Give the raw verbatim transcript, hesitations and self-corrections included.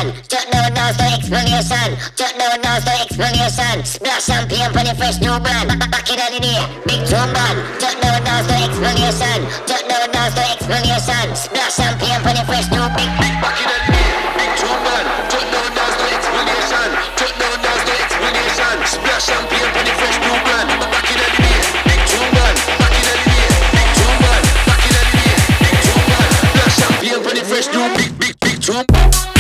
Shut down now, the explanation. Shut down now, the explanation. Splash champagne for the fresh new brand. Back in the day, big tune band. Shut down now, the explanation. Shut down now, the explanation. Splash champagne for the fresh new big big. Back in the day, big tune band. Shut down now, the explanation. Shut down now, the explanation. Splash champagne for the fresh new brand. Back in the day, big tune band. Back in the day, big tune band. Back in the day, big tune band. Splash champagne for the fresh new big big big tune.